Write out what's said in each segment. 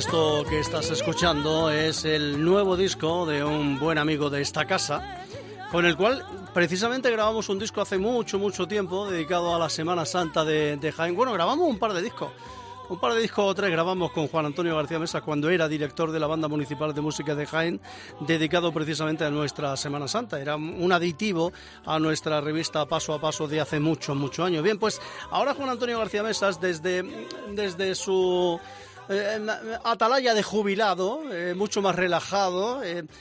esto que estás escuchando es el nuevo disco de un buen amigo de esta casa, con el cual precisamente grabamos un disco hace mucho tiempo dedicado a la Semana Santa de Jaén. Bueno, grabamos un par de discos o tres grabamos con Juan Antonio García Mesas cuando era director de la Banda Municipal de Música de Jaén, dedicado precisamente a nuestra Semana Santa. Era un aditivo a nuestra revista Paso a Paso de hace muchos años. Bien, pues ahora Juan Antonio García Mesas, desde su atalaya de jubilado, mucho más relajado,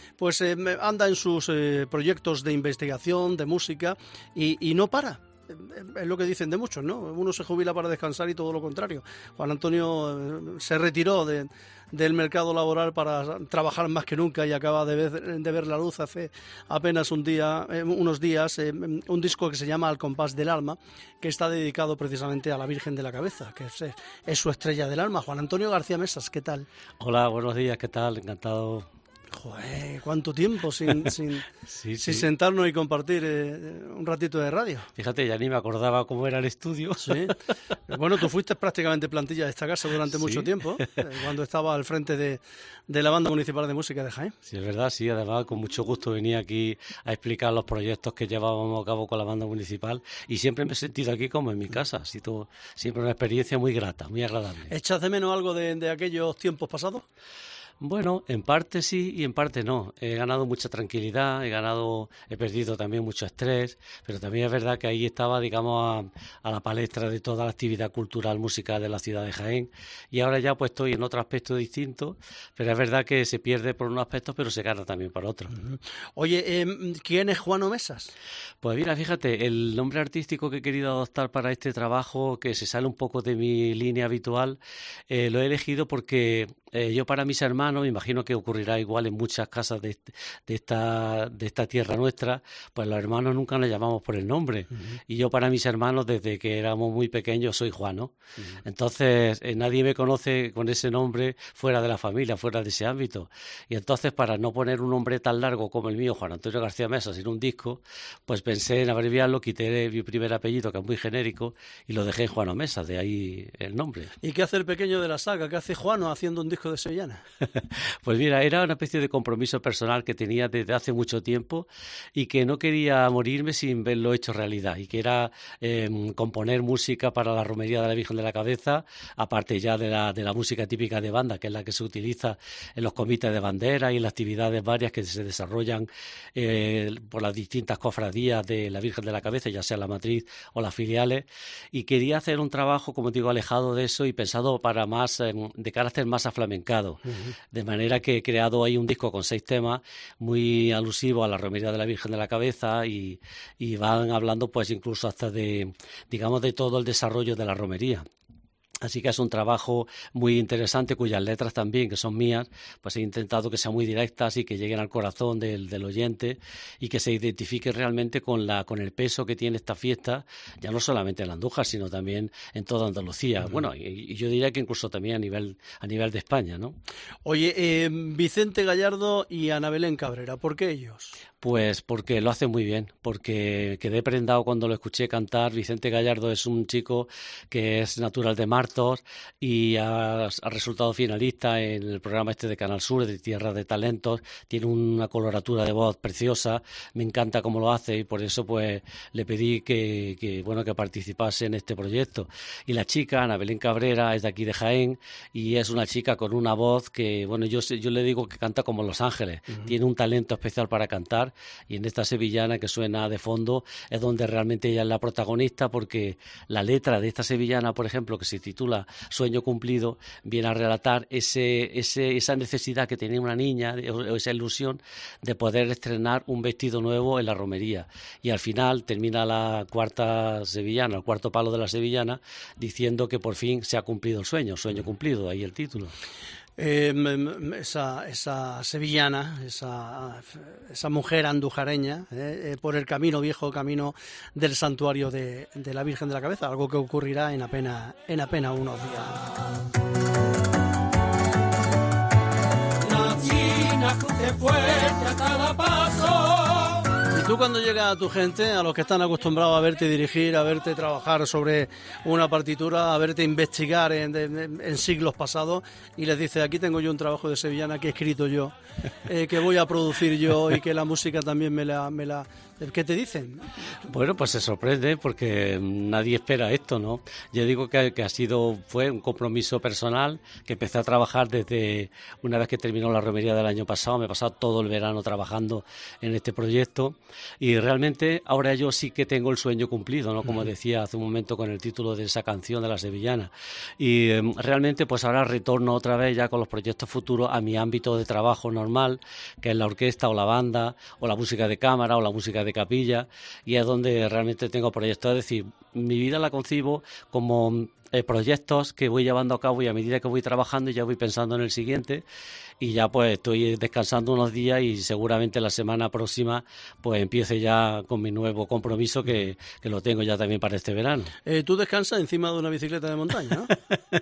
anda en sus proyectos de investigación, de música, y no para. Es lo que dicen de muchos, ¿no? Uno se jubila para descansar y todo lo contrario. Juan Antonio se retiró del mercado laboral para trabajar más que nunca y acaba de ver la luz hace apenas unos días, un disco que se llama Al compás del alma, que está dedicado precisamente a la Virgen de la Cabeza, que es su estrella del alma. Juan Antonio García Mesas, ¿qué tal? Hola, buenos días, ¿qué tal? Encantado. Joder, cuánto tiempo sin sentarnos y compartir un ratito de radio. Fíjate, ya ni me acordaba cómo era el estudio. Sí. Bueno, tú fuiste prácticamente plantilla de esta casa durante mucho tiempo, cuando estaba al frente de la Banda Municipal de Música de Jaén. Sí, es verdad, sí. Además, con mucho gusto venía aquí a explicar los proyectos que llevábamos a cabo con la Banda Municipal y siempre me he sentido aquí como en mi casa. Ha sido siempre una experiencia muy grata, muy agradable. ¿Echas de menos algo de aquellos tiempos pasados? Bueno, en parte sí y en parte no. He ganado mucha tranquilidad, he perdido también mucho estrés, pero también es verdad que ahí estaba, digamos, a la palestra de toda la actividad cultural, musical de la ciudad de Jaén. Y ahora ya pues estoy en otro aspecto distinto, pero es verdad que se pierde por un aspecto, pero se gana también por otro. Uh-huh. Oye, ¿quién es Juano Mesas? Pues mira, fíjate, el nombre artístico que he querido adoptar para este trabajo, que se sale un poco de mi línea habitual, lo he elegido porque yo para mis hermanos, me imagino que ocurrirá igual en muchas casas de esta tierra nuestra, pues los hermanos nunca nos llamamos por el nombre. Uh-huh. Y yo para mis hermanos, desde que éramos muy pequeños, soy Juano. Uh-huh. Entonces, nadie me conoce con ese nombre fuera de la familia, fuera de ese ámbito. Y entonces, para no poner un nombre tan largo como el mío, Juan Antonio García Mesas, en un disco, pues pensé en abreviarlo, quité mi primer apellido, que es muy genérico, y lo dejé en Juano Mesas, de ahí el nombre. ¿Y qué hace el pequeño de la saga? ¿Qué hace Juano haciendo un disco de sevillana? Pues mira, era una especie de compromiso personal que tenía desde hace mucho tiempo y que no quería morirme sin verlo hecho realidad, y que era componer música para la romería de la Virgen de la Cabeza, aparte ya de la música típica de banda, que es la que se utiliza en los comités de bandera y en las actividades varias que se desarrollan por las distintas cofradías de la Virgen de la Cabeza, ya sea la matriz o las filiales, y quería hacer un trabajo, como digo, alejado de eso y pensado para más de carácter más aflamencado. Uh-huh. De manera que he creado ahí un disco con 6 temas muy alusivos a la romería de la Virgen de la Cabeza y van hablando pues incluso hasta de todo el desarrollo de la romería. Así que es un trabajo muy interesante, cuyas letras también, que son mías, pues he intentado que sean muy directas y que lleguen al corazón del oyente y que se identifique realmente con el peso que tiene esta fiesta, ya no solamente en Andújar, sino también en toda Andalucía. Uh-huh. Bueno, y yo diría que incluso también a nivel de España, ¿no? Oye, Vicente Gallardo y Ana Belén Cabrera, ¿por qué ellos? Pues porque lo hace muy bien, porque quedé prendado cuando lo escuché cantar. Vicente Gallardo es un chico que es natural de Martos y ha resultado finalista en el programa de Canal Sur, de Tierra de Talentos. Tiene una coloratura de voz preciosa, me encanta cómo lo hace y por eso pues le pedí que participase en este proyecto. Y la chica, Ana Belén Cabrera, es de aquí de Jaén y es una chica con una voz que, bueno, yo le digo que canta como Los Ángeles. Uh-huh. Tiene un talento especial para cantar. Y en esta sevillana que suena de fondo es donde realmente ella es la protagonista, porque la letra de esta sevillana, por ejemplo, que se titula Sueño cumplido, viene a relatar esa necesidad que tenía una niña o esa ilusión de poder estrenar un vestido nuevo en la romería. Y al final termina la cuarta sevillana, el cuarto palo de la sevillana, diciendo que por fin se ha cumplido el sueño cumplido, ahí el título. Esa sevillana, esa mujer andujareña, por el viejo camino del santuario de la Virgen de la Cabeza, algo que ocurrirá en apenas unos días. La china cruce fuerte a cada paso, Tú cuando llega a tu gente, a los que están acostumbrados a verte dirigir, a verte trabajar sobre una partitura, a verte investigar en siglos pasados, y les dices, aquí tengo yo un trabajo de sevillana que he escrito yo, que voy a producir yo y que la música también me la... ¿Qué te dicen? Bueno, pues se sorprende porque nadie espera esto, ¿no? Yo digo que fue un compromiso personal, que empecé a trabajar desde una vez que terminó la romería del año pasado. Me he pasado todo el verano trabajando en este proyecto y realmente ahora yo sí que tengo el sueño cumplido, ¿no? Como decía hace un momento con el título de esa canción de la sevillana. Y realmente pues ahora retorno otra vez ya con los proyectos futuros a mi ámbito de trabajo normal, que es la orquesta o la banda o la música de cámara o la música de capilla, y es donde realmente tengo proyectos. Es decir, mi vida la concibo como proyectos que voy llevando a cabo y a medida que voy trabajando ya voy pensando en el siguiente, y ya pues estoy descansando unos días y seguramente la semana próxima pues empiece ya con mi nuevo compromiso que lo tengo ya también para este verano. ¿Tú descansas encima de una bicicleta de montaña, no?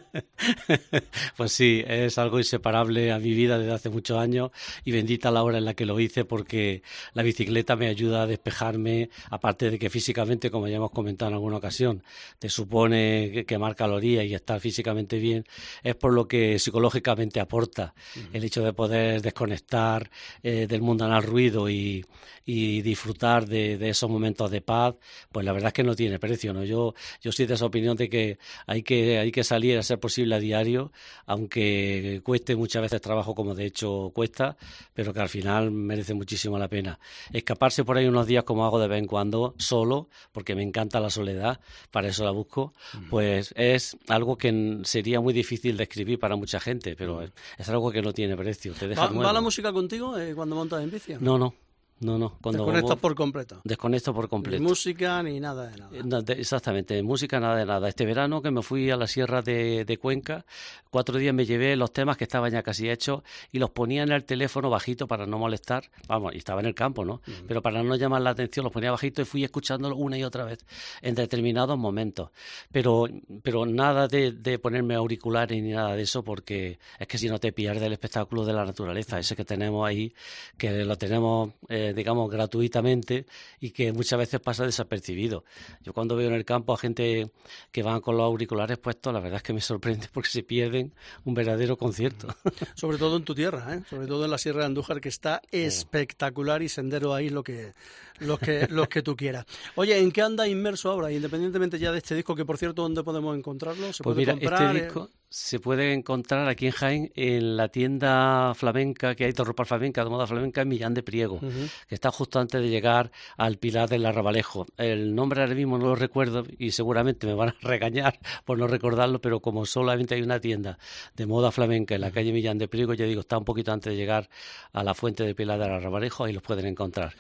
Pues sí, es algo inseparable a mi vida desde hace muchos años y bendita la hora en la que lo hice, porque la bicicleta me ayuda a despejarme, aparte de que físicamente, como ya hemos comentado en alguna ocasión, te supone quemar calorías y estar físicamente bien, es por lo que psicológicamente aporta. El hecho de poder desconectar del mundanal ruido y disfrutar de esos momentos de paz, pues la verdad es que no tiene precio, ¿no? Yo soy de esa opinión de que hay que salir a ser posible a diario, aunque cueste muchas veces trabajo, como de hecho cuesta, pero que al final merece muchísimo la pena. Escaparse por ahí unos días, como hago de vez en cuando, solo, porque me encanta la soledad, para eso la busco, pues es algo que sería muy difícil de escribir para mucha gente, pero es algo que no tiene precio. Te deja ¿Va la música contigo cuando montas en bici? No. Cuando desconectas por completo. Desconecto por completo. Ni música ni nada de nada. Exactamente, música nada de nada. Este verano que me fui a la sierra de Cuenca, 4 días me llevé los temas que estaban ya casi hechos y los ponía en el teléfono bajito para no molestar. Vamos, y estaba en el campo, ¿no? Pero para no llamar la atención los ponía bajito y fui escuchándolo una y otra vez en determinados momentos. Pero nada de ponerme auriculares ni nada de eso, porque es que si no te pierdes el espectáculo de la naturaleza, ese que tenemos ahí, que lo tenemos... digamos, gratuitamente y que muchas veces pasa desapercibido. Yo cuando veo en el campo a gente que van con los auriculares puestos, la verdad es que me sorprende porque se pierden un verdadero concierto. Sobre todo en tu tierra, ¿eh? Sobre todo en la Sierra de Andújar, que está espectacular, y sendero ahí los que tú quieras. Oye, ¿en qué anda inmerso ahora? Independientemente ya de este disco, que por cierto, ¿dónde podemos encontrarlo? ¿Se puede comprar? Este disco se puede encontrar aquí en Jaén en la tienda flamenca que hay de ropa flamenca, de moda flamenca, en Millán de Priego, que está justo antes de llegar al Pilar del Arrabalejo. El nombre ahora mismo no lo recuerdo y seguramente me van a regañar por no recordarlo, pero como solamente hay una tienda de moda flamenca en la calle Millán de Priego, ya digo, está un poquito antes de llegar a la fuente de Pilar del Arrabalejo, ahí los pueden encontrar.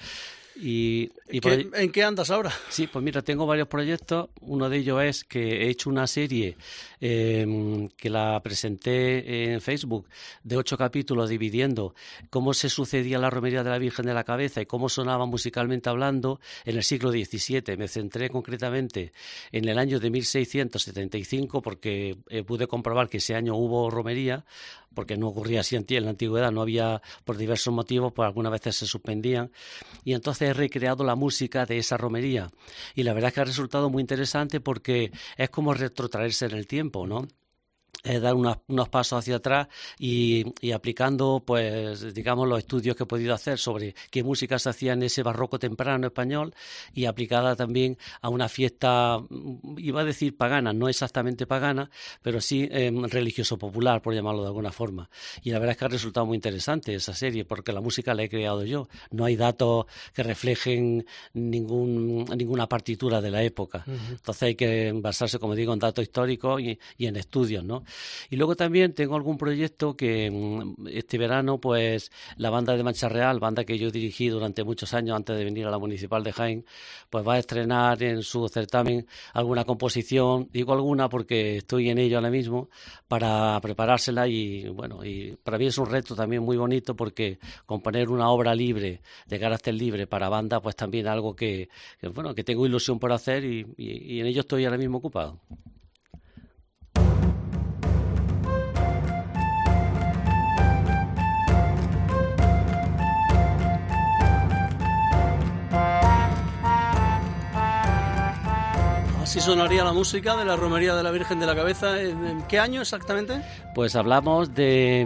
¿En qué andas ahora? Sí, pues mira, tengo varios proyectos. Uno de ellos es que he hecho una serie que la presenté en Facebook, de 8 capítulos, dividiendo cómo se sucedía la romería de la Virgen de la Cabeza y cómo sonaba musicalmente hablando en el siglo XVII. Me centré concretamente en el año de 1675 porque pude comprobar que ese año hubo romería, porque no ocurría así en la antigüedad, no había, por diversos motivos, pues algunas veces se suspendían, y entonces he recreado la música de esa romería, y la verdad es que ha resultado muy interesante porque es como retrotraerse en el tiempo, ¿no? Dar unos pasos hacia atrás y aplicando, pues, digamos, los estudios que he podido hacer sobre qué música se hacía en ese barroco temprano español, y aplicada también a una fiesta, iba a decir pagana, no exactamente pagana, pero sí religioso popular, por llamarlo de alguna forma. Y la verdad es que ha resultado muy interesante esa serie, porque la música la he creado yo. No hay datos que reflejen ninguna partitura de la época. Entonces hay que basarse, como digo, en datos históricos y en estudios, ¿no? Y luego también tengo algún proyecto que este verano, pues la banda de Mancha Real, banda que yo dirigí durante muchos años antes de venir a la Municipal de Jaén, pues va a estrenar en su certamen alguna composición. Digo alguna porque estoy en ello ahora mismo, para preparársela, y bueno, y para mí es un reto también muy bonito, porque componer una obra libre, de carácter libre para banda, pues también algo que tengo ilusión por hacer, y en ello estoy ahora mismo ocupado. Así sonaría la música de la Romería de la Virgen de la Cabeza. ¿En qué año exactamente? Pues hablamos de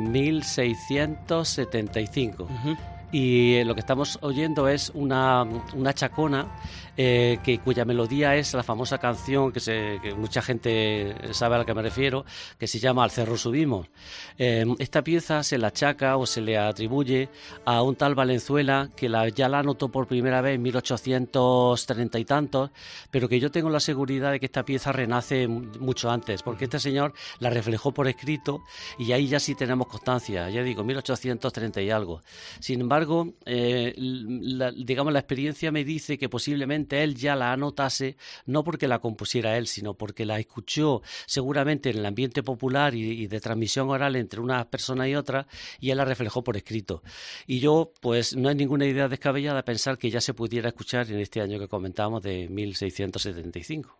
1675. Y lo que estamos oyendo es una chacona cuya melodía es la famosa canción que mucha gente sabe a la que me refiero, que se llama Al cerro subimos. Esta pieza se la achaca o se le atribuye a un tal Valenzuela que ya la anotó por primera vez en 1830 y tantos, pero que yo tengo la seguridad de que esta pieza renace mucho antes, porque este señor la reflejó por escrito y ahí ya sí tenemos constancia, ya digo, 1830 y algo. Sin embargo, digamos, la experiencia me dice que posiblemente él ya la anotase, no porque la compusiera él, sino porque la escuchó seguramente en el ambiente popular y de transmisión oral entre unas personas y otras, y él la reflejó por escrito. Y yo, pues no hay ninguna idea descabellada pensar que ya se pudiera escuchar en este año que comentamos de 1675.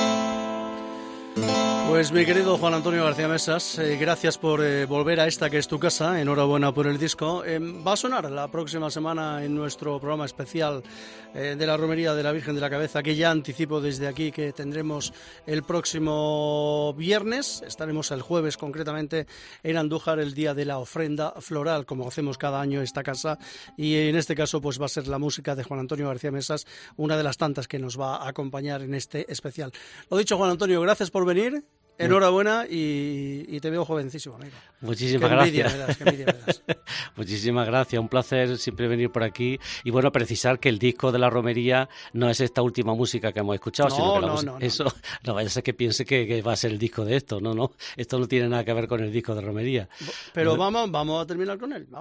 Pues mi querido Juan Antonio García Mesas, gracias por volver a esta que es tu casa, enhorabuena por el disco. Va a sonar la próxima semana en nuestro programa especial de la Romería de la Virgen de la Cabeza, que ya anticipo desde aquí que tendremos el próximo viernes. Estaremos el jueves concretamente en Andújar, el día de la ofrenda floral, como hacemos cada año en esta casa, y en este caso pues va a ser la música de Juan Antonio García Mesas, una de las tantas que nos va a acompañar en este especial. Lo dicho, Juan Antonio, gracias por venir. Enhorabuena y te veo jovencísimo, amigo. Muchísimas gracias. Qué envidia me das. Muchísimas gracias, un placer siempre venir por aquí. Y bueno, precisar que el disco de la Romería no es esta última música que hemos escuchado, sino que no vaya a ser que piense que va a ser el disco de esto. No, esto no tiene nada que ver con el disco de Romería. Pero vamos a terminar con él.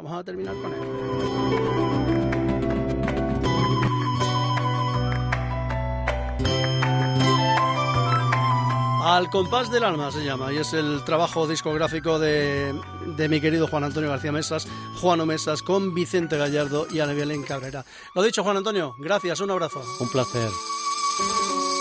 Al compás del alma se llama, y es el trabajo discográfico de mi querido Juan Antonio García Mesas, Juano Mesas, con Vicente Gallardo y Ana Belén Cabrera. Lo dicho, Juan Antonio, gracias, un abrazo. Un placer.